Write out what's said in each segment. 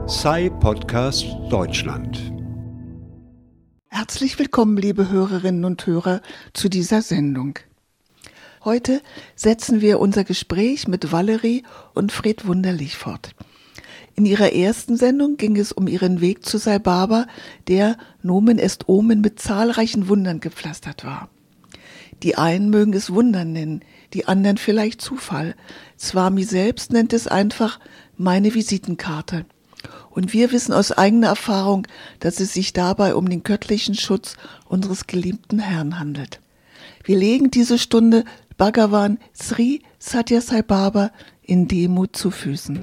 Sci-Podcast Deutschland. Herzlich willkommen, liebe Hörerinnen und Hörer, zu dieser Sendung. Heute setzen wir unser Gespräch mit Valerie und Fred Wunderlich fort. In ihrer ersten Sendung ging es um ihren Weg zu Sai Baba, der Nomen est Omen mit zahlreichen Wundern gepflastert war. Die einen mögen es Wunder nennen, die anderen vielleicht Zufall. Swami selbst nennt es einfach meine Visitenkarte. Und wir wissen aus eigener Erfahrung, dass es sich dabei um den göttlichen Schutz unseres geliebten Herrn handelt. Wir legen diese Stunde Bhagavan Sri Sathya Sai Baba in Demut zu Füßen.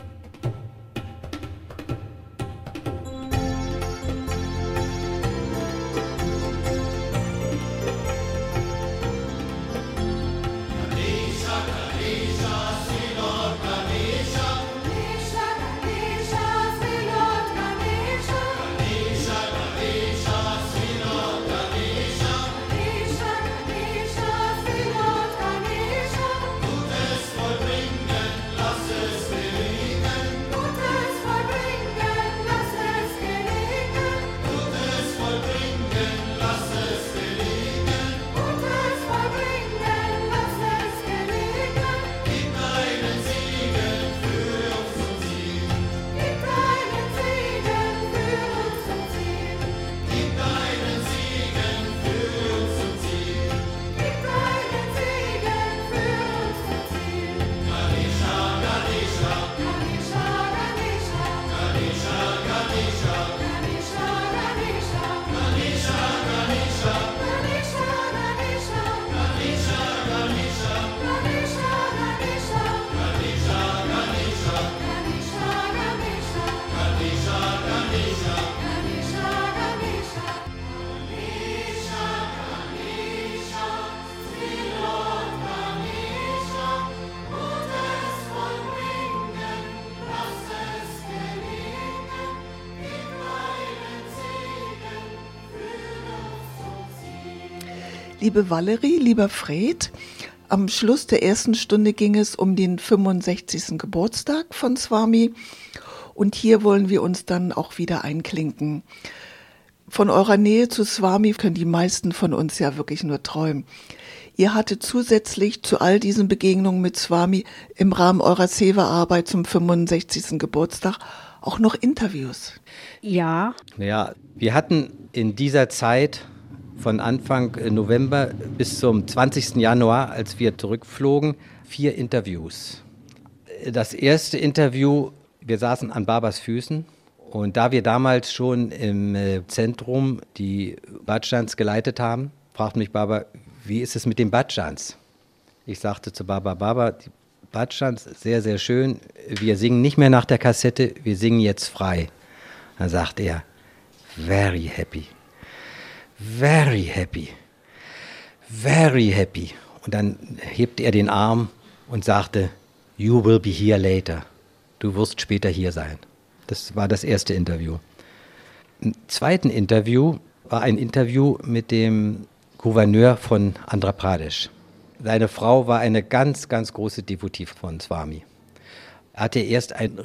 Liebe Valerie, lieber Fred, am Schluss der ersten Stunde ging es um den 65. Geburtstag von Swami und hier wollen wir uns dann auch wieder einklinken. Von eurer Nähe zu Swami können die meisten von uns ja wirklich nur träumen. Ihr hattet zusätzlich zu all diesen Begegnungen mit Swami im Rahmen eurer Seva-Arbeit zum 65. Geburtstag auch noch Interviews. Ja. Ja, wir hatten in dieser Zeit von Anfang November bis zum 20. Januar, als wir zurückflogen, 4 Interviews. Das erste Interview, wir saßen an Babas Füßen und da wir damals schon im Zentrum die Bhajans geleitet haben, fragte mich Baba, wie ist es mit den Bhajans? Ich sagte zu Baba, die Bhajans, sehr, sehr schön, wir singen nicht mehr nach der Kassette, wir singen jetzt frei. Dann sagte er, very happy. Very happy, very happy. Und dann hebte er den Arm und sagte, you will be here later. Du wirst später hier sein. Das war das erste Interview. Im zweiten Interview war ein Interview mit dem Gouverneur von Andhra Pradesh. Seine Frau war eine ganz, ganz große Devotee von Swami. Er hatte erst ein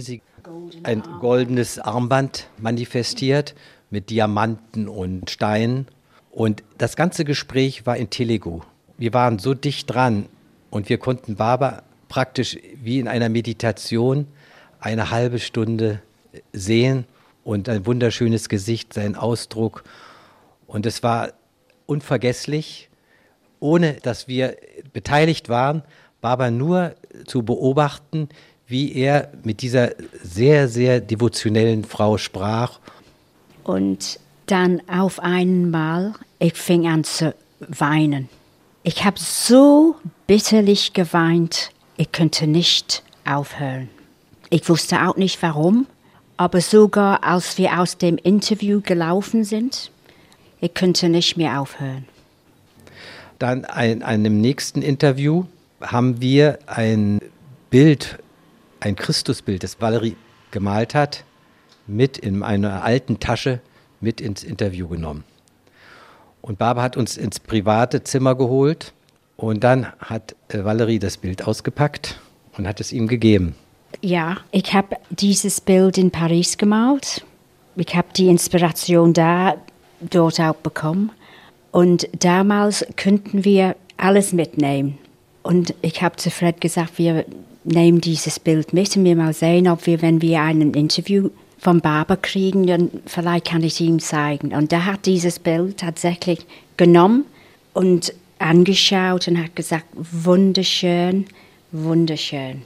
goldenes Armband manifestiert, mit Diamanten und Steinen. Und das ganze Gespräch war in Telugu. Wir waren so dicht dran und wir konnten Baba praktisch wie in einer Meditation eine halbe Stunde sehen und ein wunderschönes Gesicht, sein Ausdruck. Und es war unvergesslich, ohne dass wir beteiligt waren, Baba nur zu beobachten, wie er mit dieser sehr, sehr devotionellen Frau sprach. Und dann auf einmal, ich fing an zu weinen. Ich habe so bitterlich geweint, ich konnte nicht aufhören. Ich wusste auch nicht warum, aber sogar als wir aus dem Interview gelaufen sind, ich konnte nicht mehr aufhören. Dann in einem nächsten Interview haben wir ein Bild, ein Christusbild, das Valerie gemalt hat, mit in einer alten Tasche mit ins Interview genommen. Und Baba hat uns ins private Zimmer geholt und dann hat Valerie das Bild ausgepackt und hat es ihm gegeben. Ja, ich habe dieses Bild in Paris gemalt. Ich habe die Inspiration dort auch bekommen. Und damals könnten wir alles mitnehmen. Und ich habe zu Fred gesagt, wir nehmen dieses Bild mit und wir mal sehen, ob wir, wenn wir ein Interview von Barber kriegen, dann vielleicht kann ich ihm zeigen. Und er hat dieses Bild tatsächlich genommen und angeschaut und hat gesagt, wunderschön, wunderschön.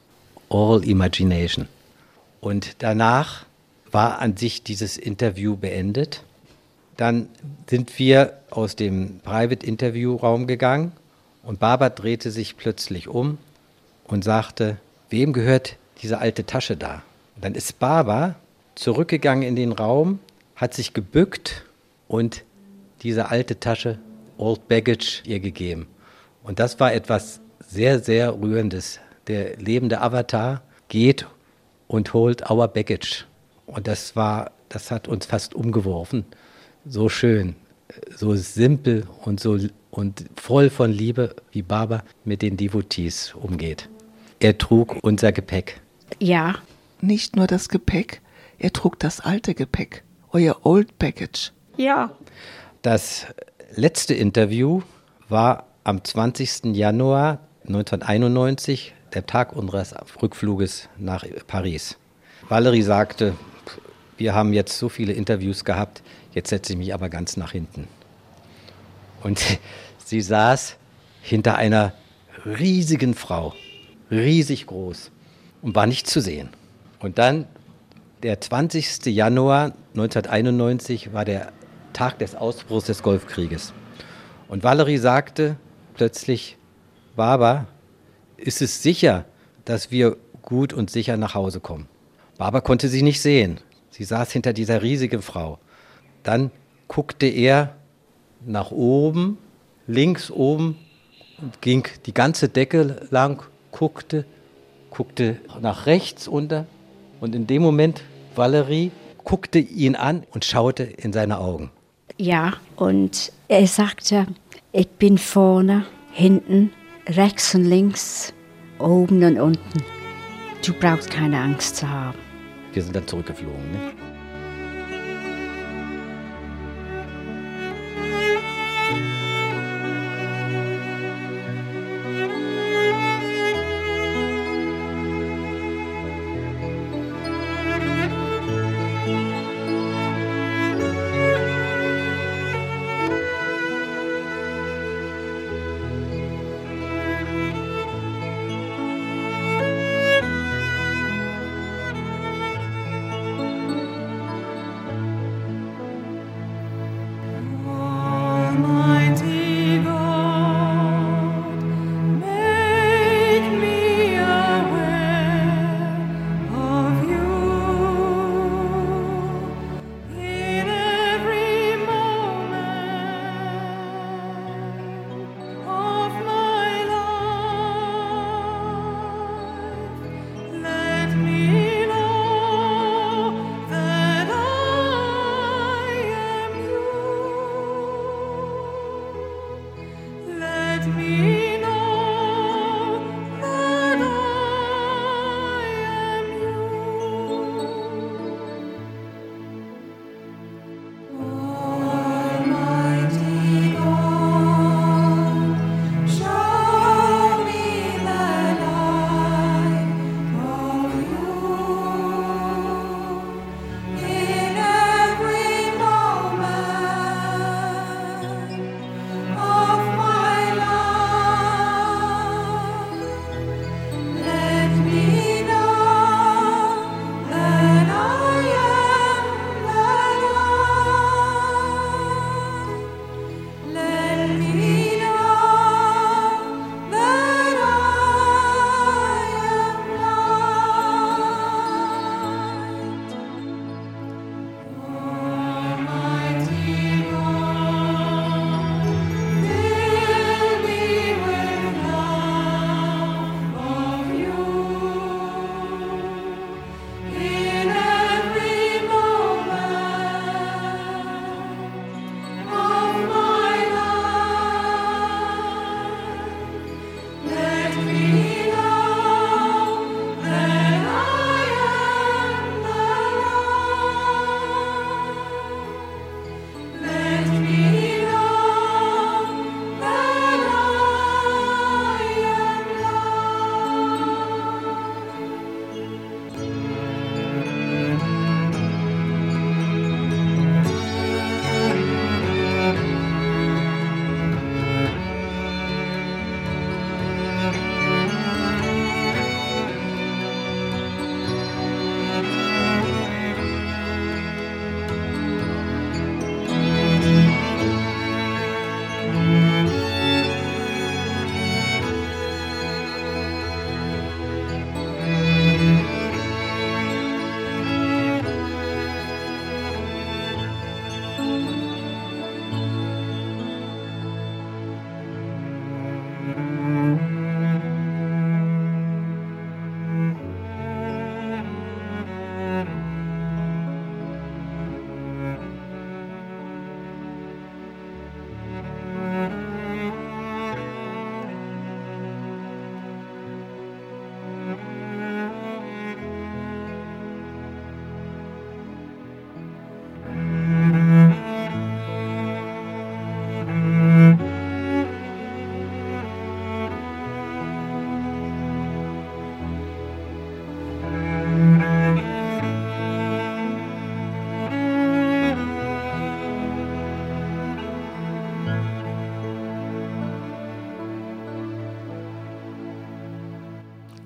All imagination. Und danach war an sich dieses Interview beendet. Dann sind wir aus dem Private-Interview-Raum gegangen und Barber drehte sich plötzlich um und sagte, wem gehört diese alte Tasche da? Und dann ist Barber zurückgegangen in den Raum, hat sich gebückt und diese alte Tasche, Old Baggage, ihr gegeben. Und das war etwas sehr, sehr Rührendes. Der lebende Avatar geht und holt our Baggage. Und das hat uns fast umgeworfen. So schön, so simpel und voll von Liebe, wie Barber mit den Devotees umgeht. Er trug unser Gepäck. Ja. Nicht nur das Gepäck, er trug das alte Gepäck, euer Old Baggage. Ja. Das letzte Interview war am 20. Januar 1991, der Tag unseres Rückfluges nach Paris. Valerie sagte, wir haben jetzt so viele Interviews gehabt, jetzt setze ich mich aber ganz nach hinten. Und sie saß hinter einer riesigen Frau, riesig groß, und war nicht zu sehen. Und dann, der 20. Januar 1991, war der Tag des Ausbruchs des Golfkrieges. Und Valerie sagte plötzlich, Barber, ist es sicher, dass wir gut und sicher nach Hause kommen? Barber konnte sie nicht sehen. Sie saß hinter dieser riesigen Frau. Dann guckte er nach oben, links oben, und ging die ganze Decke lang, guckte nach rechts unter. Und in dem Moment, Valerie guckte ihn an und schaute in seine Augen. Ja, und er sagte, ich bin vorne, hinten, rechts und links, oben und unten. Du brauchst keine Angst zu haben. Wir sind dann zurückgeflogen, ne?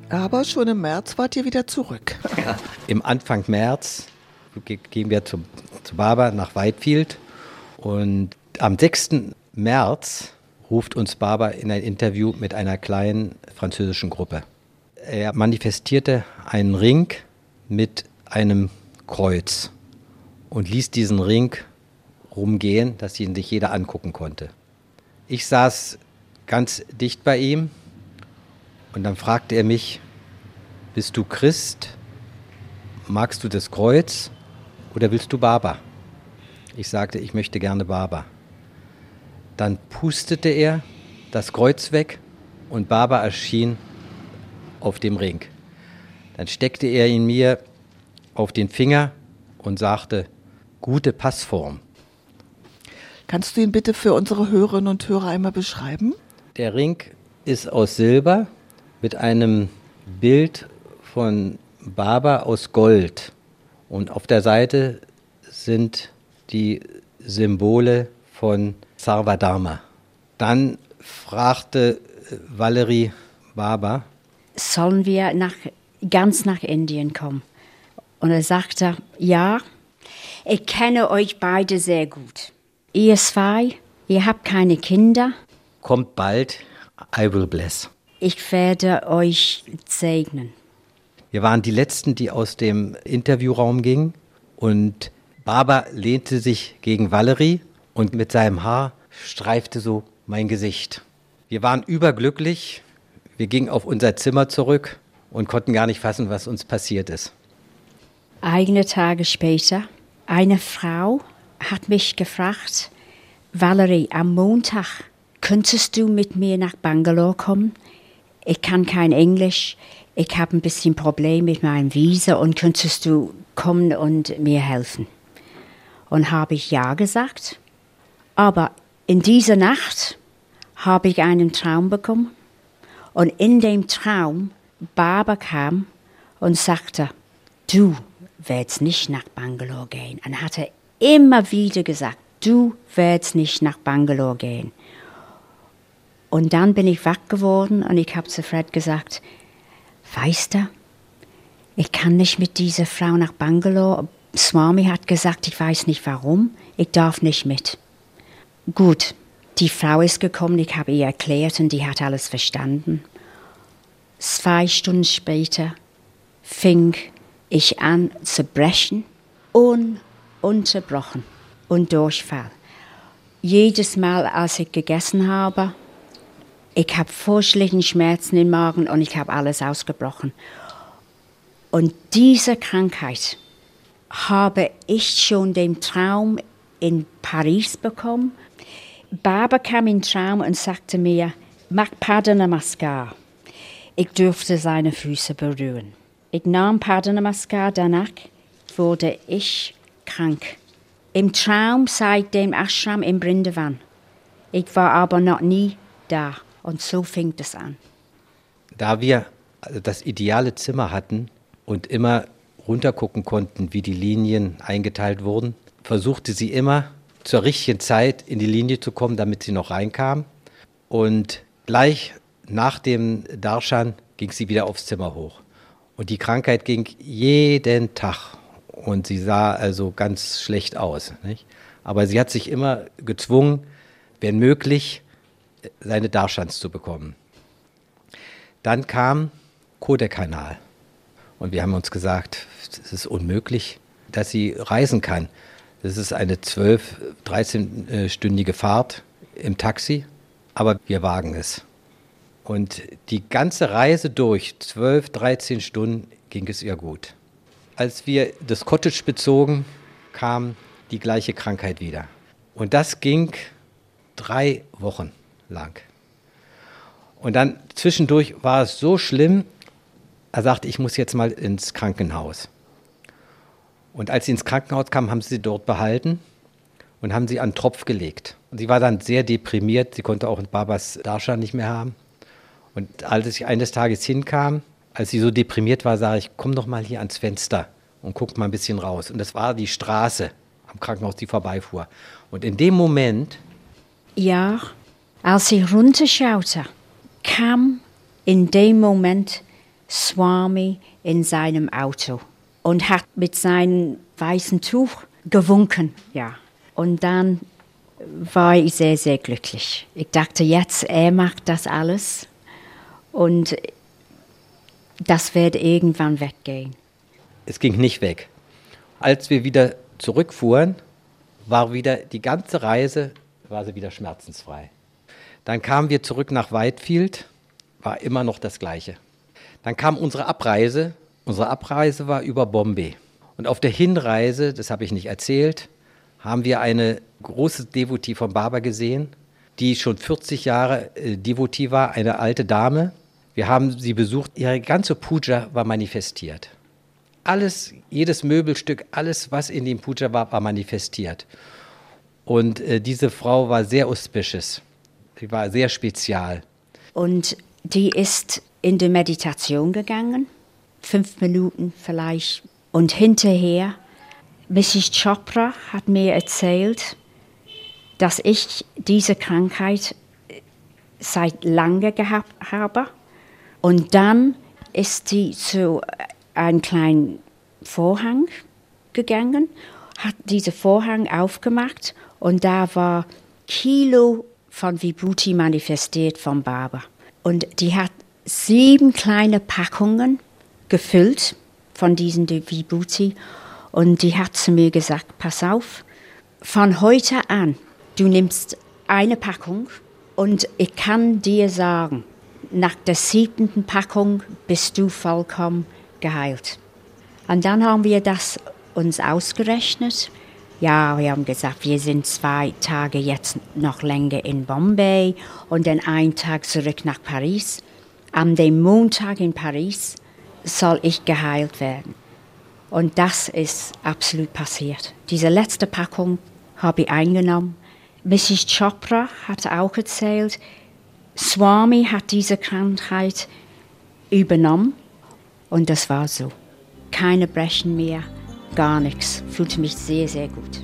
Aber schon im März wart ihr wieder zurück. Ja. Im Anfang März gehen wir zu Baba nach Whitefield und am 6. März ruft uns Baba in ein Interview mit einer kleinen französischen Gruppe. Er manifestierte einen Ring mit einem Kreuz und ließ diesen Ring rumgehen, dass ihn sich jeder angucken konnte. Ich saß ganz dicht bei ihm und dann fragte er mich, bist du Christ? Magst du das Kreuz oder willst du Baba? Ich sagte, ich möchte gerne Baba. Dann pustete er das Kreuz weg und Baba erschien auf dem Ring. Dann steckte er ihn mir auf den Finger und sagte, gute Passform. Kannst du ihn bitte für unsere Hörerinnen und Hörer einmal beschreiben? Der Ring ist aus Silber mit einem Bild von Baba aus Gold. Und auf der Seite sind die Symbole von Sarvadharma. Dann fragte Valerie Baba, sollen wir ganz nach Indien kommen? Und er sagte, ja, ich kenne euch beide sehr gut. Ihr zwei, ihr habt keine Kinder. Kommt bald, I will bless. Ich werde euch segnen. Wir waren die Letzten, die aus dem Interviewraum gingen und Baba lehnte sich gegen Valerie und mit seinem Haar streifte so mein Gesicht. Wir waren überglücklich, wir gingen auf unser Zimmer zurück und konnten gar nicht fassen, was uns passiert ist. Einige Tage später, eine Frau hat mich gefragt, Valerie, am Montag könntest du mit mir nach Bangalore kommen? Ich kann kein Englisch, ich habe ein bisschen Problem mit meinem Visa und könntest du kommen und mir helfen? Und habe ich ja gesagt. Aber in dieser Nacht habe ich einen Traum bekommen. Und in dem Traum, Baba kam und sagte, du wirst nicht nach Bangalore gehen. Und hat er immer wieder gesagt, du wirst nicht nach Bangalore gehen. Und dann bin ich wach geworden und ich habe zu Fred gesagt, weißt du, ich kann nicht mit dieser Frau nach Bangalore. Swami hat gesagt, ich weiß nicht warum, ich darf nicht mit. Gut, die Frau ist gekommen, ich habe ihr erklärt und die hat alles verstanden. 2 Stunden später fing ich an zu brechen, ununterbrochen und Durchfall. Jedes Mal, als ich gegessen habe, ich habe furchtliche Schmerzen im Magen und ich habe alles ausgebrochen. Und diese Krankheit habe ich schon den Traum in Paris bekommen. Baba kam in den Traum und sagte mir, mach Pada Namaskar. Ich durfte seine Füße berühren. Ich nahm Pada Namaskar, danach wurde ich krank. Im Traum seit dem Ashram in Brindavan. Ich war aber noch nie da. Und so fing es an. Da wir das ideale Zimmer hatten und immer runtergucken konnten, wie die Linien eingeteilt wurden, versuchte sie immer zur richtigen Zeit in die Linie zu kommen, damit sie noch reinkam. Und gleich nach dem Darshan ging sie wieder aufs Zimmer hoch. Und die Krankheit ging jeden Tag. Und sie sah also ganz schlecht aus, nicht? Aber sie hat sich immer gezwungen, wenn möglich, seine Darshans zu bekommen. Dann kam Kodaikanal. Und wir haben uns gesagt, es ist unmöglich, dass sie reisen kann. Das ist eine 13-stündige Fahrt im Taxi, aber wir wagen es. Und die ganze Reise durch, 13 Stunden, ging es ihr gut. Als wir das Cottage bezogen, kam die gleiche Krankheit wieder. Und das ging 3 Wochen lang. Und dann zwischendurch war es so schlimm, er sagte, ich muss jetzt mal ins Krankenhaus. Und als sie ins Krankenhaus kam, haben sie sie dort behalten und haben sie an den Tropf gelegt. Und sie war dann sehr deprimiert, sie konnte auch Babas Darshan nicht mehr haben. Und als ich eines Tages hinkam, als sie so deprimiert war, sage ich, komm doch mal hier ans Fenster und guck mal ein bisschen raus. Und das war die Straße am Krankenhaus, die vorbeifuhr. Und in dem Moment... Ja, als ich runterschaute, kam in dem Moment Swami in seinem Auto und hat mit seinem weißen Tuch gewunken. Ja. Und dann war ich sehr, sehr glücklich. Ich dachte, jetzt, er macht das alles und das wird irgendwann weggehen. Es ging nicht weg. Als wir wieder zurückfuhren, war wieder die ganze Reise, war sie wieder schmerzensfrei. Dann kamen wir zurück nach Whitefield, war immer noch das Gleiche. Dann kam unsere Abreise. Unsere Abreise war über Bombay. Und auf der Hinreise, das habe ich nicht erzählt, haben wir eine große Devotee von Baba gesehen, die schon 40 Jahre Devotee war, eine alte Dame. Wir haben sie besucht, ihre ganze Puja war manifestiert. Alles, jedes Möbelstück, alles, was in dem Puja war, war manifestiert. Und diese Frau war sehr auspicious, sie war sehr spezial. Und die ist in die Meditation gegangen, 5 Minuten vielleicht. Und hinterher, Mrs. Chopra hat mir erzählt, dass ich diese Krankheit seit lange gehabt habe. Und dann ist sie zu einem kleinen Vorhang gegangen, hat diesen Vorhang aufgemacht und da war Kilo von Vibhuti manifestiert von Baba. Und die hat 7 kleine Packungen gefüllt von diesen Vibhuti und die hat zu mir gesagt, pass auf, von heute an, du nimmst eine Packung und ich kann dir sagen, nach der 7. Packung bist du vollkommen geheilt. Und dann haben wir das uns ausgerechnet. Ja, wir haben gesagt, wir sind 2 Tage jetzt noch länger in Bombay und dann einen Tag zurück nach Paris. Am dem Montag in Paris soll ich geheilt werden. Und das ist absolut passiert. Diese letzte Packung habe ich eingenommen. Mrs. Chopra hat auch erzählt, Swami hat diese Krankheit übernommen und das war so. Keine Brechen mehr, gar nichts. Fühlte mich sehr, sehr gut.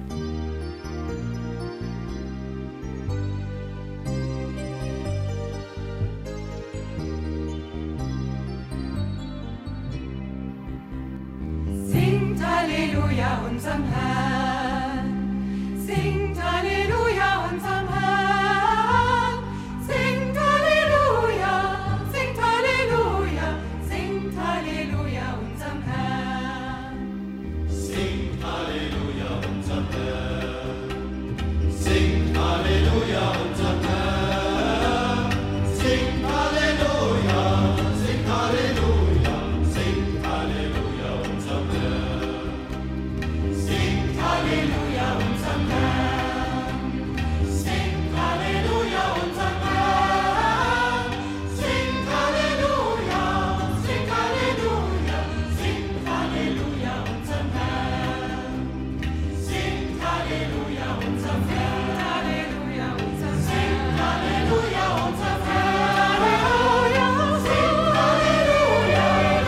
Singt Halleluja unserem Herrn, singt Halleluja unserem Herrn, singt Halleluja, singt Halleluja, singt Halleluja unserem Herrn. Singt Halleluja unserem Herrn, singt Halleluja unserem Herrn, singt Halleluja, singt Halleluja, singt Halleluja unserem Herrn, singt Halleluja unserem Herrn, singt Halleluja unserem Herrn, singt Halleluja, singt Halleluja, singt Halleluja unserem Herrn, singt Halleluja unserem Herrn, Halleluja unserem Herrn, singt Halleluja unserem Herrn, singt Halleluja,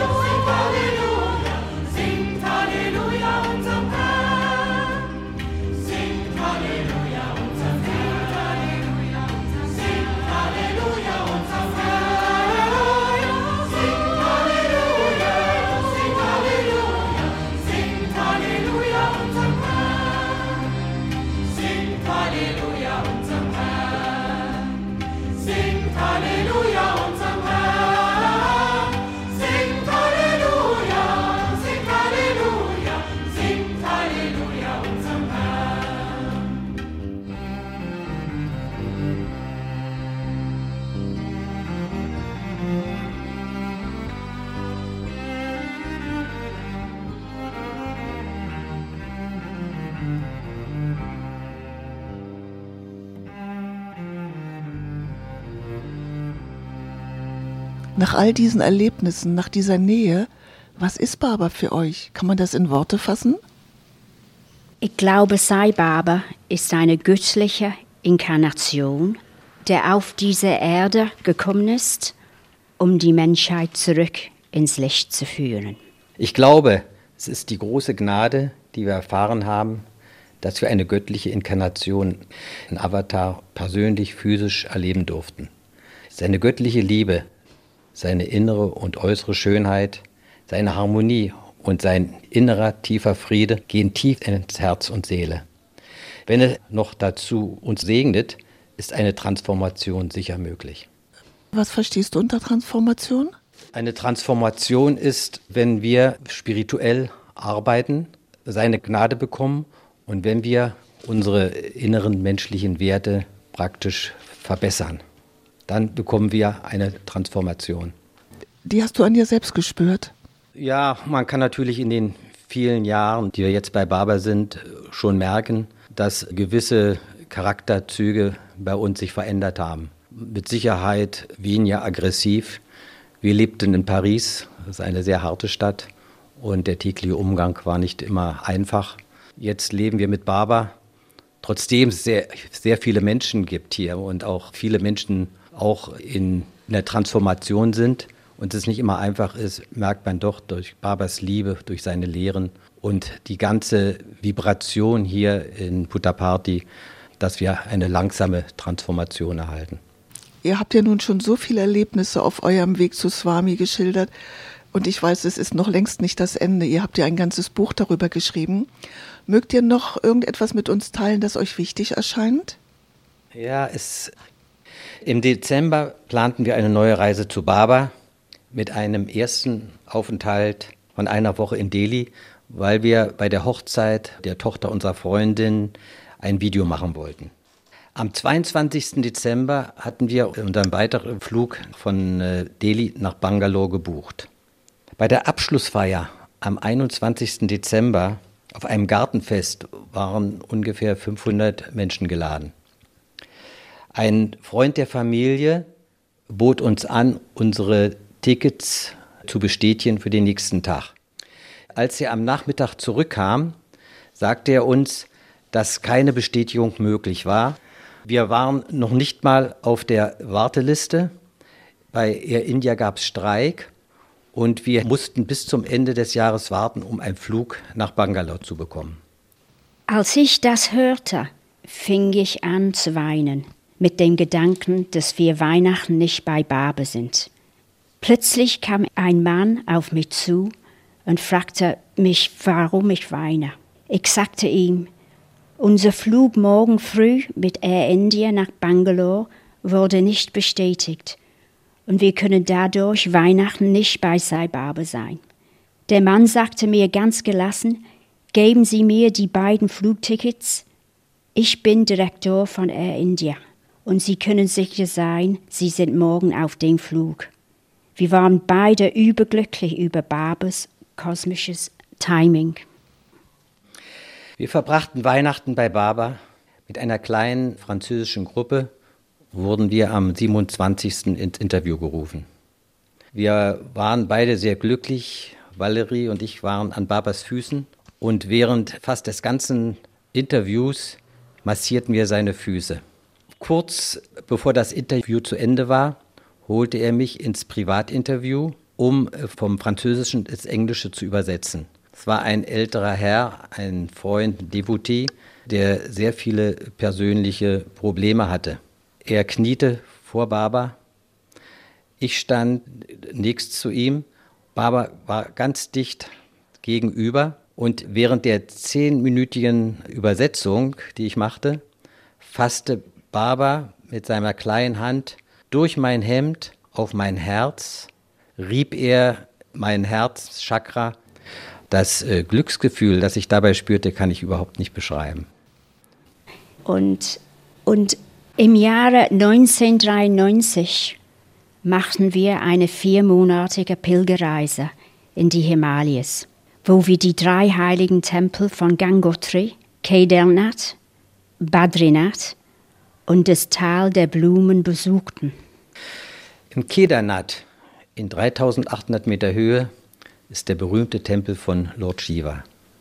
singt Halleluja, singt Halleluja unserem Herrn, singt Halleluja unserem Herrn, singt Halleluja unserem Herrn, singt Halleluja, singt Halleluja, singt Halleluja unserem Herrn, singt Halleluja unserem Herrn, singt Halleluja unserem Herrn, singt Halleluja, singt Halleluja, singt Halleluja unserem Herrn. Nach all diesen Erlebnissen, nach dieser Nähe, was ist Baba für euch? Kann man das in Worte fassen? Ich glaube, Sai Baba ist eine göttliche Inkarnation, der auf diese Erde gekommen ist, um die Menschheit zurück ins Licht zu führen. Ich glaube, es ist die große Gnade, die wir erfahren haben, dass wir eine göttliche Inkarnation in Avatar persönlich, physisch erleben durften. Es ist eine göttliche Liebe. seine innere und äußere Schönheit, seine Harmonie und sein innerer tiefer Friede gehen tief ins Herz und Seele. Wenn er noch dazu uns segnet, ist eine Transformation sicher möglich. Was verstehst du unter Transformation? Eine Transformation ist, wenn wir spirituell arbeiten, seine Gnade bekommen und wenn wir unsere inneren menschlichen Werte praktisch verbessern. Dann bekommen wir eine Transformation. Die hast du an dir selbst gespürt? Ja, man kann natürlich in den vielen Jahren, die wir jetzt bei Barber sind, schon merken, dass gewisse Charakterzüge bei uns sich verändert haben. Mit Sicherheit weniger aggressiv. Wir lebten in Paris, das ist eine sehr harte Stadt und der tägliche Umgang war nicht immer einfach. Jetzt leben wir mit Barber, trotzdem es sehr viele Menschen gibt hier und auch viele Menschen auch in der Transformation sind und es nicht immer einfach ist, merkt man doch durch Barbers Liebe, durch seine Lehren und die ganze Vibration hier in Puttaparthi, dass wir eine langsame Transformation erhalten. Ihr habt ja nun schon so viele Erlebnisse auf eurem Weg zu Swami geschildert und ich weiß, es ist noch längst nicht das Ende. Ihr habt ja ein ganzes Buch darüber geschrieben. Mögt ihr noch irgendetwas mit uns teilen, das euch wichtig erscheint? Ja, im Dezember planten wir eine neue Reise zu Baba mit einem ersten Aufenthalt von einer Woche in Delhi, weil wir bei der Hochzeit der Tochter unserer Freundin ein Video machen wollten. Am 22. Dezember hatten wir unseren weiteren Flug von Delhi nach Bangalore gebucht. Bei der Abschlussfeier am 21. Dezember auf einem Gartenfest waren ungefähr 500 Menschen geladen. Ein Freund der Familie bot uns an, unsere Tickets zu bestätigen für den nächsten Tag. Als er am Nachmittag zurückkam, sagte er uns, dass keine Bestätigung möglich war. Wir waren noch nicht mal auf der Warteliste. Bei Air India gab es Streik und wir mussten bis zum Ende des Jahres warten, um einen Flug nach Bangalore zu bekommen. Als ich das hörte, fing ich an zu weinen, mit dem Gedanken, dass wir Weihnachten nicht bei Baba sind. Plötzlich kam ein Mann auf mich zu und fragte mich, warum ich weine. Ich sagte ihm, unser Flug morgen früh mit Air India nach Bangalore wurde nicht bestätigt und wir können dadurch Weihnachten nicht bei Sai Baba sein. Der Mann sagte mir ganz gelassen, geben Sie mir die beiden Flugtickets. Ich bin Direktor von Air India und Sie können sicher sein, Sie sind morgen auf dem Flug. Wir waren beide überglücklich über Babas kosmisches Timing. Wir verbrachten Weihnachten bei Baba. Mit einer kleinen französischen Gruppe wurden wir am 27. ins Interview gerufen. Wir waren beide sehr glücklich. Valerie und ich waren an Babas Füßen und während fast des ganzen Interviews massierten wir seine Füße. Kurz bevor das Interview zu Ende war, holte er mich ins Privatinterview, um vom Französischen ins Englische zu übersetzen. Es war ein älterer Herr, ein Freund, ein Devotee, der sehr viele persönliche Probleme hatte. Er kniete vor Baba. Ich stand nächst zu ihm. Baba war ganz dicht gegenüber und während der 10-minütigen Übersetzung, die ich machte, fasste Baba mit seiner kleinen Hand durch mein Hemd auf mein Herz, rieb er mein Herzchakra. Das Glücksgefühl, das ich dabei spürte, kann ich überhaupt nicht beschreiben. Und im Jahre 1993 machten wir eine 4-monatige Pilgerreise in die Himalayas, wo wir die 3 heiligen Tempel von Gangotri, Kedarnath, Badrinath und das Tal der Blumen besuchten. Im Kedarnath, in 3800 Meter Höhe, ist der berühmte Tempel von Lord Shiva.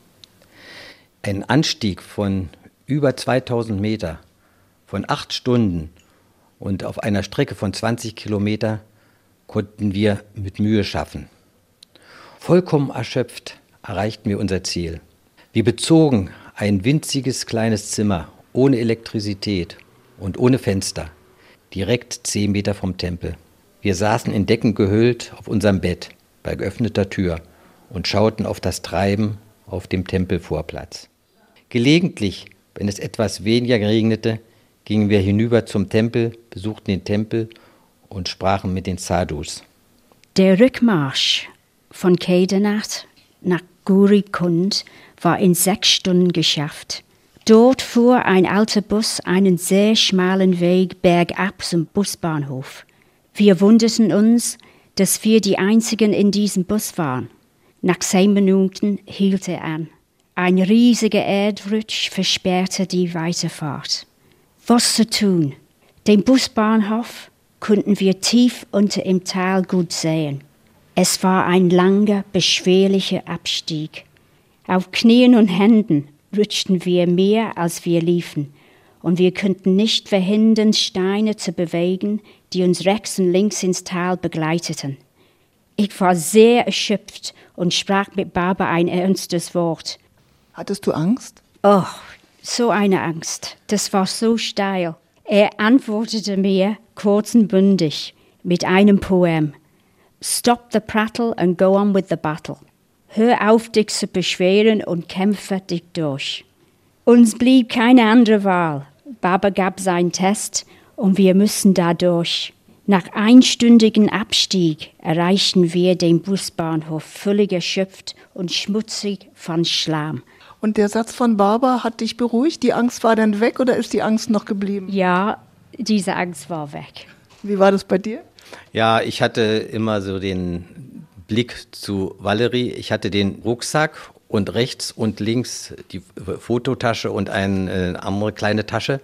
Ein Anstieg von über 2000 Meter, von 8 Stunden und auf einer Strecke von 20 Kilometer konnten wir mit Mühe schaffen. Vollkommen erschöpft erreichten wir unser Ziel. Wir bezogen ein winziges kleines Zimmer ohne Elektrizität und ohne Fenster, direkt 10 Meter vom Tempel. Wir saßen in Decken gehüllt auf unserem Bett bei geöffneter Tür und schauten auf das Treiben auf dem Tempelvorplatz. Gelegentlich, wenn es etwas weniger regnete, gingen wir hinüber zum Tempel, besuchten den Tempel und sprachen mit den Sadhus. Der Rückmarsch von Kedarnath nach Gauri-Kund war in 6 Stunden geschafft. Dort fuhr ein alter Bus einen sehr schmalen Weg bergab zum Busbahnhof. Wir wunderten uns, dass wir die Einzigen in diesem Bus waren. Nach 10 Minuten hielt er an. Ein riesiger Erdrutsch versperrte die Weiterfahrt. Was zu tun? Den Busbahnhof konnten wir tief unter im Tal gut sehen. Es war ein langer, beschwerlicher Abstieg. Auf Knien und Händen rutschten wir mehr, als wir liefen, und wir konnten nicht verhindern, Steine zu bewegen, die uns rechts und links ins Tal begleiteten. Ich war sehr erschöpft und sprach mit Baba ein ernstes Wort. Hattest du Angst? Oh, so eine Angst. Das war so steil. Er antwortete mir kurz und bündig mit einem Poem. Stop the prattle and go on with the battle. Hör auf, dich zu beschweren und kämpfe dich durch. Uns blieb keine andere Wahl. Baba gab seinen Test und wir müssen da durch. Nach einstündigen Abstieg erreichten wir den Busbahnhof völlig erschöpft und schmutzig von Schlamm. Und der Satz von Baba hat dich beruhigt? Die Angst war dann weg oder ist die Angst noch geblieben? Ja, diese Angst war weg. Wie war das bei dir? Ja, ich hatte immer so den Blick zu Valerie. Ich hatte den Rucksack und rechts und links die Fototasche und eine andere kleine Tasche.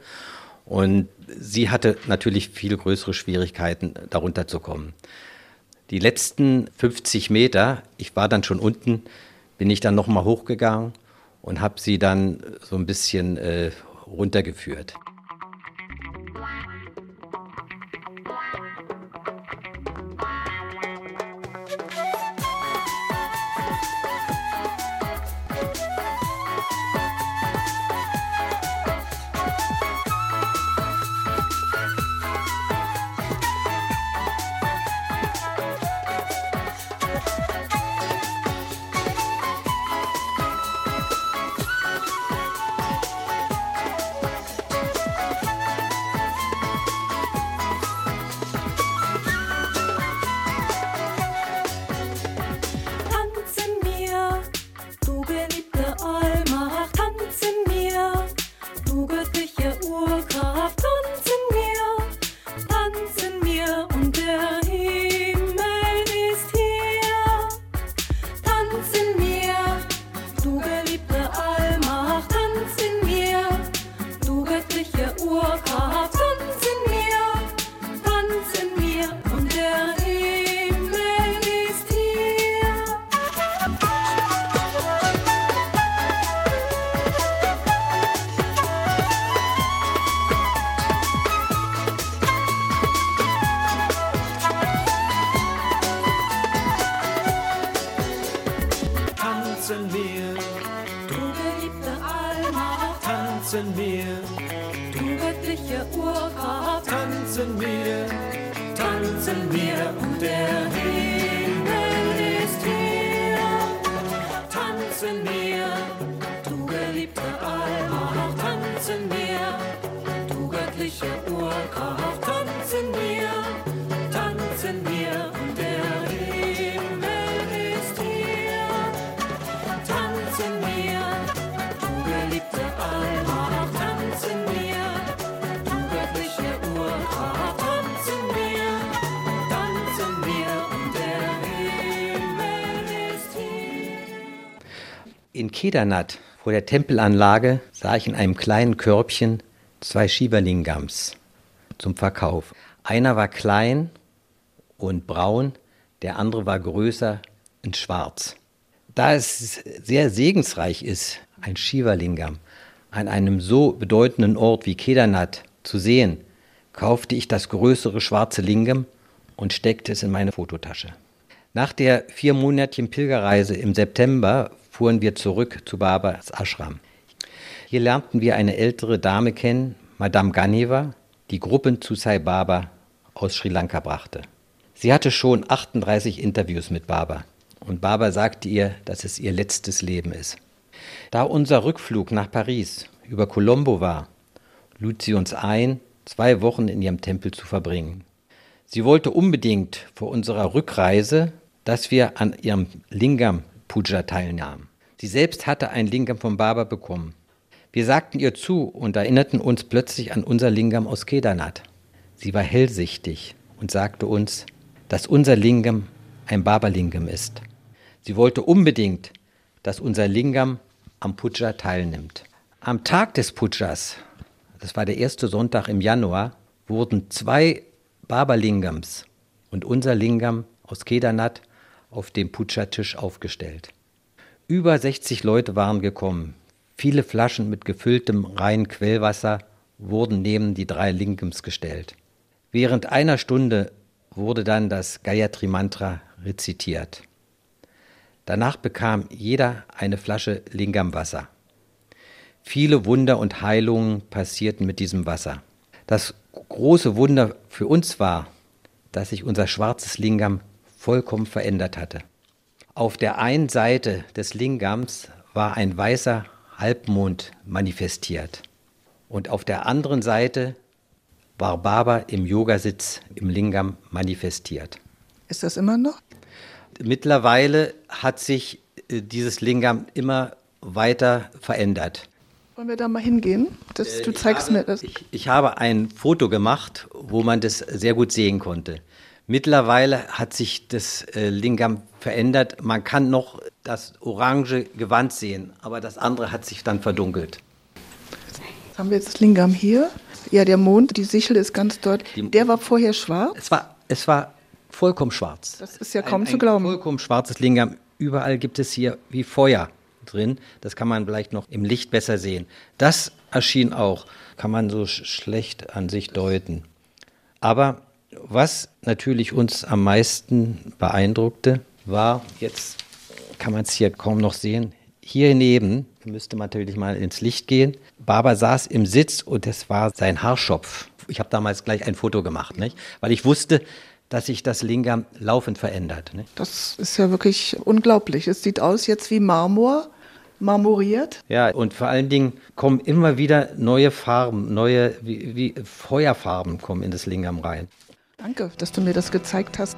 Und sie hatte natürlich viel größere Schwierigkeiten, darunter zu kommen. Die letzten 50 Meter, ich war dann schon unten, bin ich dann nochmal hochgegangen und habe sie dann so ein bisschen runtergeführt. Tanzen wir, du göttliche Urkraft, tanzen wir und der Himmel ist hier. Tanzen wir, du geliebte Allmacht, tanzen wir, du göttliche Urkraft, tanzen wir und der Himmel ist hier. Tanzen wir, du geliebte Allmacht, tanzen wir, du göttliche Urkraft, tanzen wir und der Himmel ist hier. In Kedarnath, vor der Tempelanlage, sah ich in einem kleinen Körbchen 2 Shivalingams zum Verkauf. Einer war klein und braun, der andere war größer und schwarz. Da es sehr segensreich ist, ein Shivalingam an einem so bedeutenden Ort wie Kedarnath zu sehen, kaufte ich das größere schwarze Lingam und steckte es in meine Fototasche. Nach der 4-monatigen Pilgerreise im September fuhren wir zurück zu Babas Ashram. Hier lernten wir eine ältere Dame kennen, Madame Ganeva, die Gruppen zu Sai Baba aus Sri Lanka brachte. Sie hatte schon 38 Interviews mit Baba und Baba sagte ihr, dass es ihr letztes Leben ist. Da unser Rückflug nach Paris über Colombo war, lud sie uns ein, 2 Wochen in ihrem Tempel zu verbringen. Sie wollte unbedingt vor unserer Rückreise, dass wir an ihrem Lingam Puja teilnahmen. Sie selbst hatte ein Lingam von Baba bekommen. Wir sagten ihr zu und erinnerten uns plötzlich an unser Lingam aus Kedarnath. Sie war hellsichtig und sagte uns, dass unser Lingam ein Baba-Lingam ist. Sie wollte unbedingt, dass unser Lingam am Puja teilnimmt. Am Tag des Pujas, das war der erste Sonntag im Januar, wurden 2 Baba-Lingams und unser Lingam aus Kedarnath auf dem Puja-Tisch aufgestellt. Über 60 Leute waren gekommen. Viele Flaschen mit gefülltem reinen Quellwasser wurden neben die 3 Lingams gestellt. Während einer Stunde wurde dann das Gayatri-Mantra rezitiert. Danach bekam jeder eine Flasche Lingam-Wasser. Viele Wunder und Heilungen passierten mit diesem Wasser. Das große Wunder für uns war, dass sich unser schwarzes Lingam vollkommen verändert hatte. Auf der einen Seite des Lingams war ein weißer Halbmond manifestiert und auf der anderen Seite war Baba im Yogasitz im Lingam manifestiert. Ist das immer noch? Mittlerweile hat sich dieses Lingam immer weiter verändert. Wollen wir da mal hingehen? Du zeigst mir das. Ich habe ein Foto gemacht, wo man das sehr gut sehen konnte. Mittlerweile hat sich das Lingam verändert. Man kann noch das orange Gewand sehen, aber das andere hat sich dann verdunkelt. Jetzt haben wir jetzt das Lingam hier. Ja, der Mond, die Sichel ist ganz deutlich. Der war vorher schwarz? Es war vollkommen schwarz. Das ist ja kaum zu glauben. Ein vollkommen schwarzes Lingam. Überall gibt es hier wie Feuer drin. Das kann man vielleicht noch im Licht besser sehen. Das erschien auch, kann man so schlecht an sich deuten. Aber was natürlich uns am meisten beeindruckte, war, jetzt kann man es hier kaum noch sehen, hier neben, müsste man natürlich mal ins Licht gehen, Baba saß im Sitz und es war sein Haarschopf. Ich habe damals gleich ein Foto gemacht, nicht? Weil ich wusste, dass sich das Lingam laufend verändert. Nicht? Das ist ja wirklich unglaublich. Es sieht aus jetzt wie Marmor, marmoriert. Ja, und vor allen Dingen kommen immer wieder neue Farben, wie Feuerfarben kommen in das Lingam rein. Danke, dass du mir das gezeigt hast.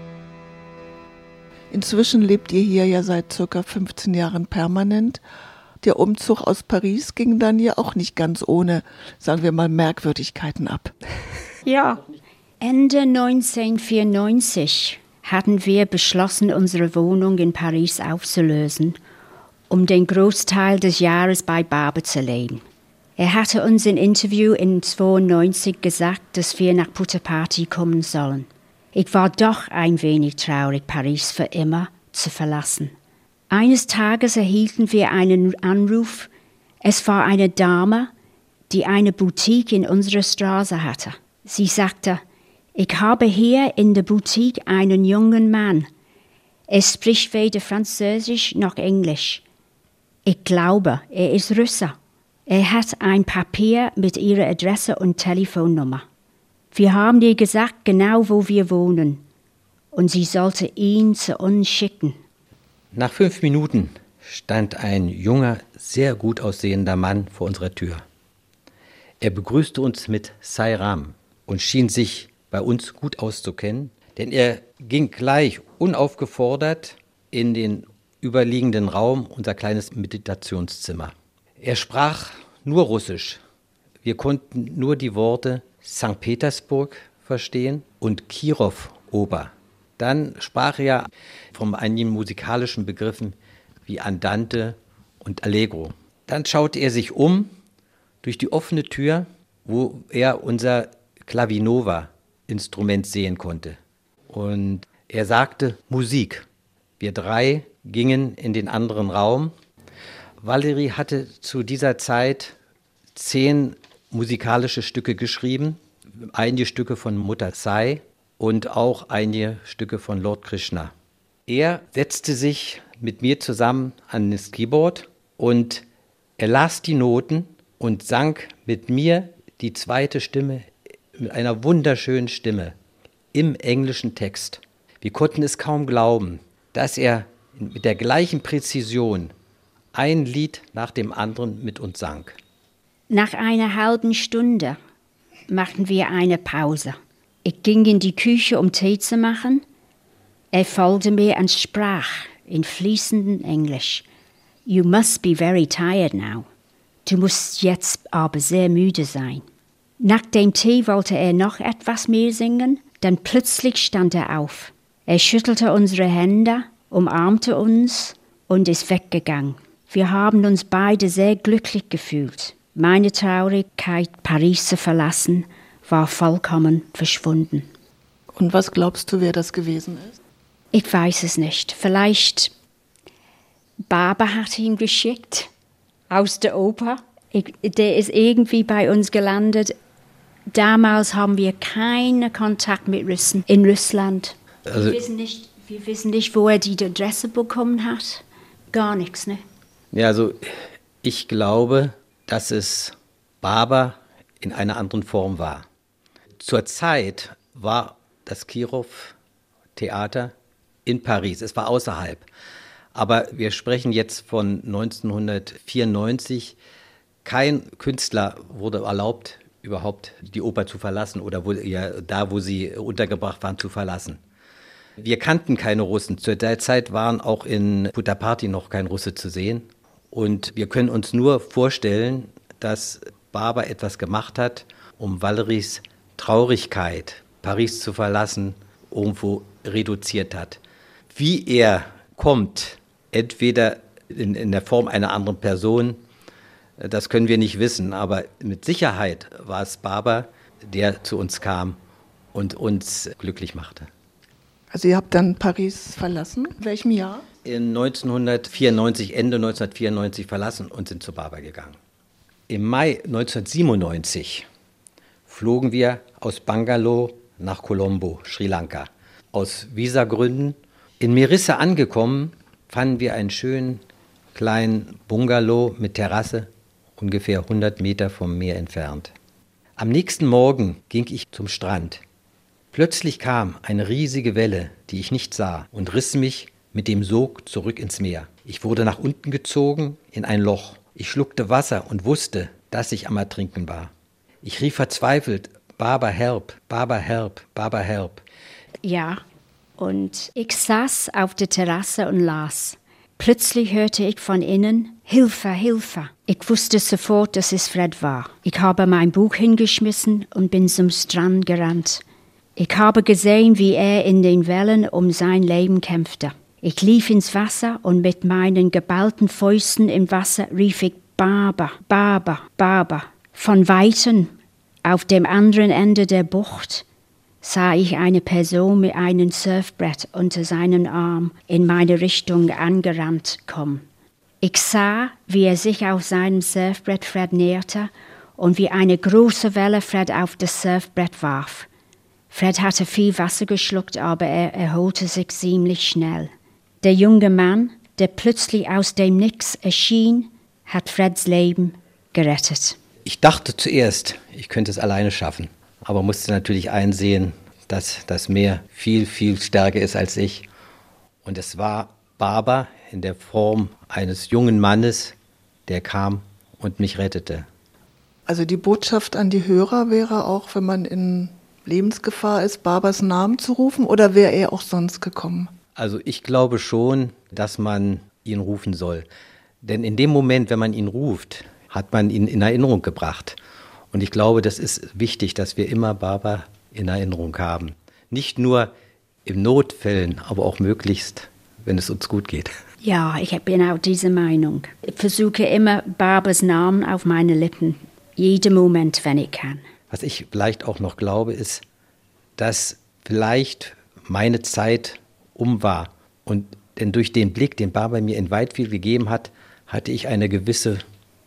Inzwischen lebt ihr hier ja seit circa 15 Jahren permanent. der Umzug aus Paris ging dann ja auch nicht ganz ohne, sagen wir mal, Merkwürdigkeiten ab. Ja, Ende 1994 hatten wir beschlossen, unsere Wohnung in Paris aufzulösen, um den Großteil des Jahres bei Barber zu leben. Er hatte uns in Interview in 1992 gesagt, dass wir nach Puttaparthi kommen sollen. Ich war doch ein wenig traurig, Paris für immer zu verlassen. Eines Tages erhielten wir einen Anruf. Es war eine Dame, die eine Boutique in unserer Straße hatte. Sie sagte, ich habe hier in der Boutique einen jungen Mann. Er spricht weder Französisch noch Englisch. Ich glaube, er ist Russe. Er hat ein Papier mit ihrer Adresse und Telefonnummer. Wir haben ihr gesagt, genau wo wir wohnen. Und sie sollte ihn zu uns schicken. Nach 5 Minuten stand ein junger, sehr gut aussehender Mann vor unserer Tür. Er begrüßte uns mit Sairam und schien sich bei uns gut auszukennen, denn er ging gleich unaufgefordert in den überliegenden Raum, unser kleines Meditationszimmer. Er sprach nur Russisch. Wir konnten nur die Worte St. Petersburg verstehen und Kirov-Oper. Dann sprach er von einigen musikalischen Begriffen wie Andante und Allegro. Dann schaute er sich um durch die offene Tür, wo er unser Clavinova-Instrument sehen konnte. Und er sagte Musik. Wir 3 gingen in den anderen Raum. Valery hatte zu dieser Zeit 10 musikalische Stücke geschrieben, einige Stücke von Mutter Sai und auch einige Stücke von Lord Krishna. Er setzte sich mit mir zusammen an das Keyboard und er las die Noten und sang mit mir die zweite Stimme mit einer wunderschönen Stimme im englischen Text. Wir konnten es kaum glauben, dass er mit der gleichen Präzision ein Lied nach dem anderen mit uns sang. Nach einer halben Stunde machten wir eine Pause. Ich ging in die Küche, um Tee zu machen. Er folgte mir und sprach in fließendem Englisch. You must be very tired now. Du musst jetzt aber sehr müde sein. Nach dem Tee wollte er noch etwas mehr singen, dann plötzlich stand er auf. Er schüttelte unsere Hände, umarmte uns und ist weggegangen. Wir haben uns beide sehr glücklich gefühlt. Meine Traurigkeit, Paris zu verlassen, war vollkommen verschwunden. Und was glaubst du, wer das gewesen ist? Ich weiß es nicht. Vielleicht Barber hat ihn geschickt aus der Oper. Der ist irgendwie bei uns gelandet. Damals haben wir keinen Kontakt mit Russen in Russland. Also, wir wissen nicht, wo er die Adresse bekommen hat. Gar nichts, ne? ja, also ich glaube, dass es Barber in einer anderen Form war. Zur Zeit war das Kirov-Theater in Paris. Es war außerhalb. Aber wir sprechen jetzt von 1994. Kein Künstler wurde erlaubt, überhaupt die Oper zu verlassen oder wo sie untergebracht waren, zu verlassen. Wir kannten keine Russen. Zu der Zeit waren auch in Puttaparthi noch kein Russe zu sehen. Und wir können uns nur vorstellen, dass Barber etwas gemacht hat, um Valerys Traurigkeit, Paris zu verlassen, irgendwo reduziert hat. Wie er kommt, entweder in der Form einer anderen Person, das können wir nicht wissen, aber mit Sicherheit war es Barber, der zu uns kam und uns glücklich machte. Also ihr habt dann Paris verlassen. In welchem Jahr? In 1994, Ende 1994 verlassen und sind zu Barber gegangen. Im Mai 1997 flogen wir aus Bangalore nach Colombo, Sri Lanka. Aus Visagründen. In Merissa angekommen, fanden wir einen schönen kleinen Bungalow mit Terrasse, ungefähr 100 Meter vom Meer entfernt. Am nächsten Morgen ging ich zum Strand. Plötzlich kam eine riesige Welle, die ich nicht sah, und riss mich mit dem Sog zurück ins Meer. Ich wurde nach unten gezogen in ein Loch. Ich schluckte Wasser und wusste, dass ich am Ertrinken war. Ich rief verzweifelt, Barber, help, Barber, help, Barber, help. Ja, und ich saß auf der Terrasse und las. Plötzlich hörte ich von innen, Hilfe, Hilfe. Ich wusste sofort, dass es Fred war. Ich habe mein Buch hingeschmissen und bin zum Strand gerannt. Ich habe gesehen, wie er in den Wellen um sein Leben kämpfte. Ich lief ins Wasser und mit meinen geballten Fäusten im Wasser rief ich Baba, Baba, Baba. Von Weitem, auf dem anderen Ende der Bucht, sah ich eine Person mit einem Surfbrett unter seinem Arm in meine Richtung angerannt kommen. Ich sah, wie er sich auf seinem Surfbrett Fred näherte und wie eine große Welle Fred auf das Surfbrett warf. Fred hatte viel Wasser geschluckt, aber er erholte sich ziemlich schnell. Der junge Mann, der plötzlich aus dem Nichts erschien, hat Freds Leben gerettet. Ich dachte zuerst, ich könnte es alleine schaffen, aber musste natürlich einsehen, dass das Meer viel, viel stärker ist als ich. Und es war Baba in der Form eines jungen Mannes, der kam und mich rettete. Also die Botschaft an die Hörer wäre auch, wenn man in Lebensgefahr ist, Babas Namen zu rufen, oder wäre er auch sonst gekommen? Also ich glaube schon, dass man ihn rufen soll. Denn in dem Moment, wenn man ihn ruft, hat man ihn in Erinnerung gebracht. Und ich glaube, das ist wichtig, dass wir immer Baba in Erinnerung haben. Nicht nur in Notfällen, aber auch möglichst, wenn es uns gut geht. Ja, ich bin auch dieser Meinung. Ich versuche immer Babas Namen auf meine Lippen, jeden Moment, wenn ich kann. Was ich vielleicht auch noch glaube, ist, dass vielleicht meine Zeit war. Und denn durch den Blick, den Baba mir in Whitefield gegeben hat, hatte ich ein gewisses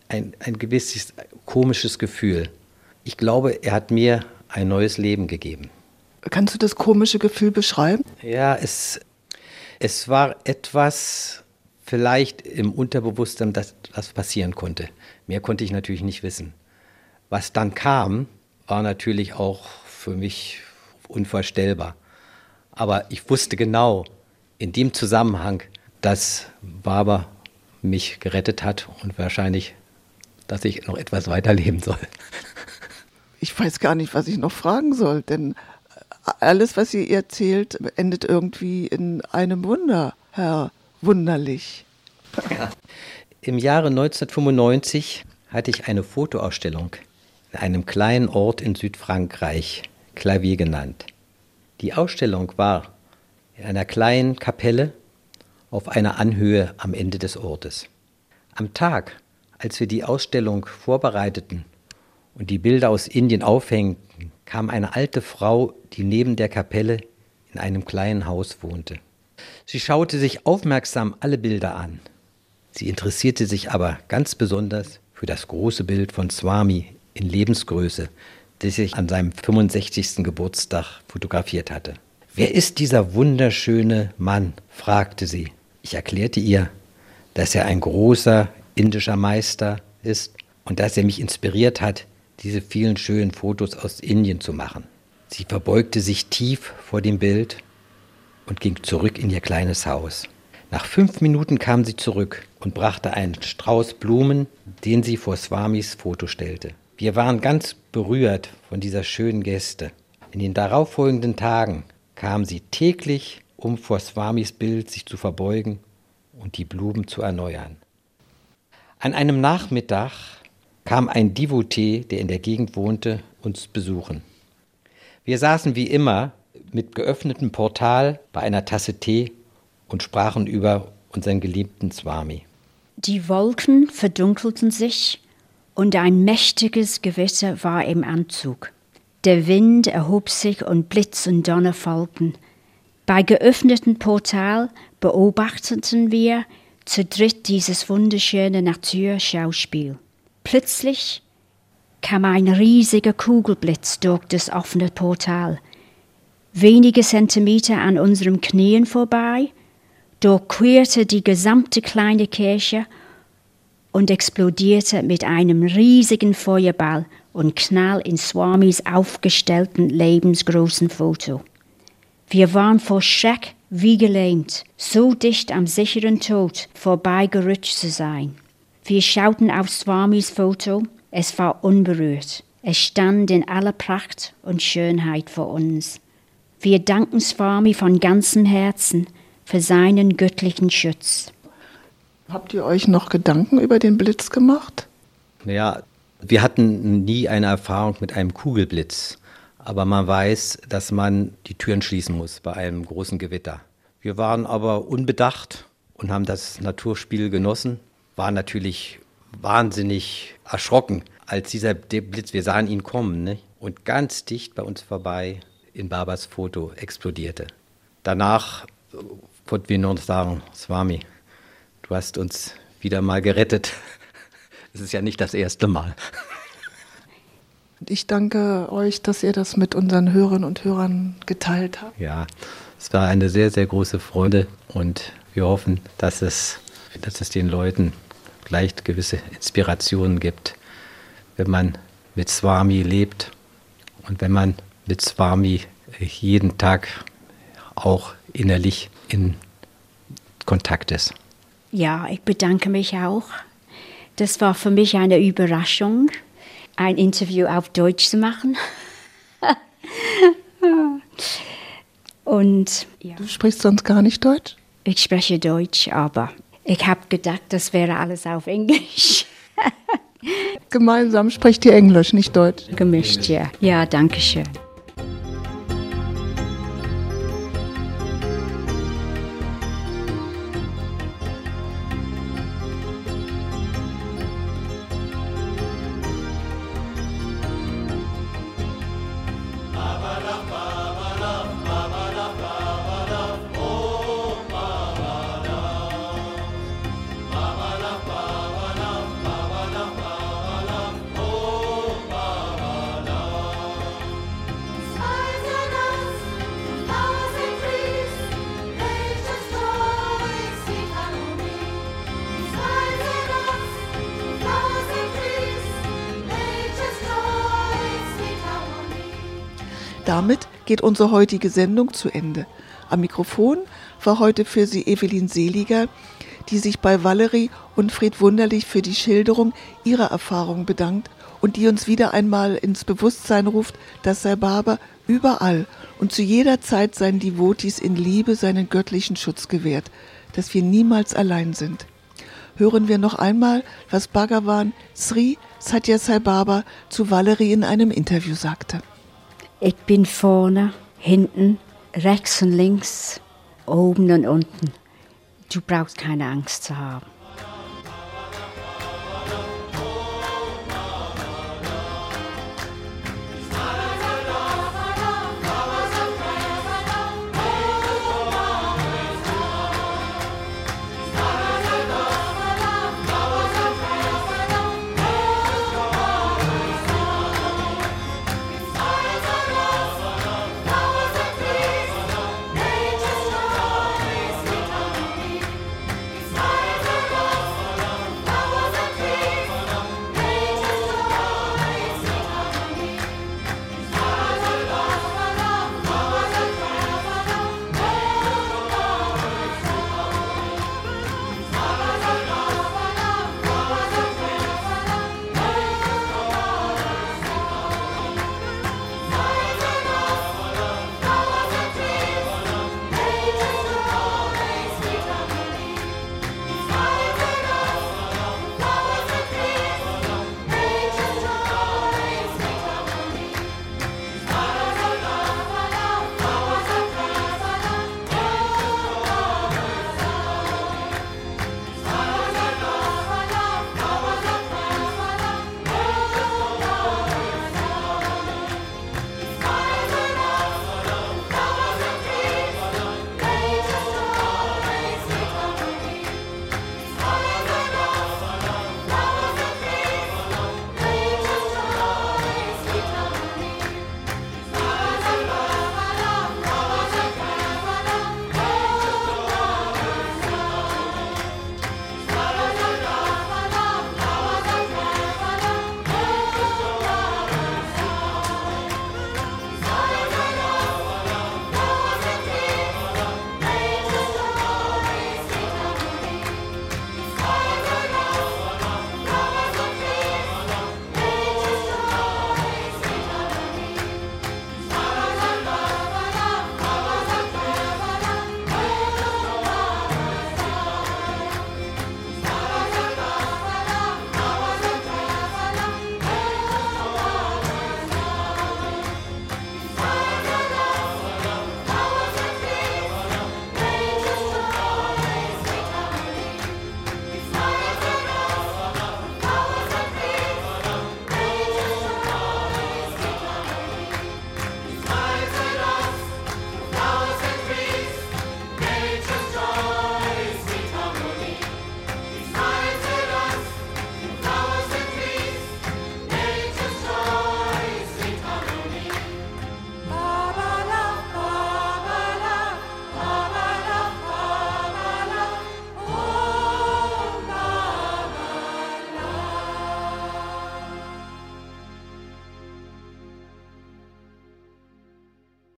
komisches Gefühl. Ich glaube, er hat mir ein neues Leben gegeben. Kannst du das komische Gefühl beschreiben? Ja, es war etwas vielleicht im Unterbewusstsein, das passieren konnte. Mehr konnte ich natürlich nicht wissen. Was dann kam, war natürlich auch für mich unvorstellbar. Aber ich wusste genau in dem Zusammenhang, dass Baba mich gerettet hat und wahrscheinlich, dass ich noch etwas weiterleben soll. Ich weiß gar nicht, was ich noch fragen soll, denn alles, was ihr erzählt, endet irgendwie in einem Wunder, Herr Wunderlich. Ja. Im Jahre 1995 hatte ich eine Fotoausstellung in einem kleinen Ort in Südfrankreich, Clavier genannt. Die Ausstellung war in einer kleinen Kapelle auf einer Anhöhe am Ende des Ortes. Am Tag, als wir die Ausstellung vorbereiteten und die Bilder aus Indien aufhängten, kam eine alte Frau, die neben der Kapelle in einem kleinen Haus wohnte. Sie schaute sich aufmerksam alle Bilder an. Sie interessierte sich aber ganz besonders für das große Bild von Swami in Lebensgröße, das ich an seinem 65. Geburtstag fotografiert hatte. »Wer ist dieser wunderschöne Mann?« fragte sie. Ich erklärte ihr, dass er ein großer indischer Meister ist und dass er mich inspiriert hat, diese vielen schönen Fotos aus Indien zu machen. Sie verbeugte sich tief vor dem Bild und ging zurück in ihr kleines Haus. Nach 5 Minuten kam sie zurück und brachte einen Strauß Blumen, den sie vor Swamis Foto stellte. Wir waren ganz berührt von dieser schönen Geste. In den darauffolgenden Tagen kam sie täglich, um vor Swamis Bild sich zu verbeugen und die Blumen zu erneuern. An einem Nachmittag kam ein Devotee, der in der Gegend wohnte, uns besuchen. Wir saßen wie immer mit geöffnetem Portal bei einer Tasse Tee und sprachen über unseren geliebten Swami. Die Wolken verdunkelten sich und ein mächtiges Gewitter war im Anzug. Der Wind erhob sich und Blitz und Donner folgten. Bei geöffnetem Portal beobachteten wir zu dritt dieses wunderschöne Naturschauspiel. Plötzlich kam ein riesiger Kugelblitz durch das offene Portal. Wenige Zentimeter an unseren Knien vorbei, durchquerte die gesamte kleine Kirche und explodierte mit einem riesigen Feuerball und Knall in Swamis aufgestellten lebensgroßen Foto. Wir waren vor Schreck wie gelähmt, so dicht am sicheren Tod vorbeigerutscht zu sein. Wir schauten auf Swamis Foto, es war unberührt. Es stand in aller Pracht und Schönheit vor uns. Wir danken Swami von ganzem Herzen für seinen göttlichen Schutz. Habt ihr euch noch Gedanken über den Blitz gemacht? Naja, wir hatten nie eine Erfahrung mit einem Kugelblitz. Aber man weiß, dass man die Türen schließen muss bei einem großen Gewitter. Wir waren aber unbedacht und haben das Naturspiel genossen, waren natürlich wahnsinnig erschrocken, als dieser Blitz, wir sahen ihn kommen, ne? Und ganz dicht bei uns vorbei in Babas Foto explodierte. Danach konnten wir nur noch sagen, Swami, du hast uns wieder mal gerettet. Es ist ja nicht das erste Mal. Ich danke euch, dass ihr das mit unseren Hörerinnen und Hörern geteilt habt. Ja, es war eine sehr, sehr große Freude und wir hoffen, dass es den Leuten vielleicht gewisse Inspirationen gibt, wenn man mit Swami lebt und wenn man mit Swami jeden Tag auch innerlich in Kontakt ist. Ja, ich bedanke mich auch. Das war für mich eine Überraschung, ein Interview auf Deutsch zu machen. Und ja, Du sprichst sonst gar nicht Deutsch? ich spreche Deutsch, aber ich habe gedacht, das wäre alles auf Englisch. Gemeinsam sprecht ihr Englisch, nicht Deutsch. Gemischt, ja. Ja, danke schön. Damit geht unsere heutige Sendung zu Ende. Am Mikrofon war heute für Sie Evelyn Seliger, die sich bei Valerie und Fred Wunderlich für die Schilderung ihrer Erfahrungen bedankt und die uns wieder einmal ins Bewusstsein ruft, dass Sai Baba überall und zu jeder Zeit seinen Devotis in Liebe seinen göttlichen Schutz gewährt, dass wir niemals allein sind. Hören wir noch einmal, was Bhagavan Sri Satya Sai Baba zu Valerie in einem Interview sagte. Ich bin vorne, hinten, rechts und links, oben und unten. Du brauchst keine Angst zu haben.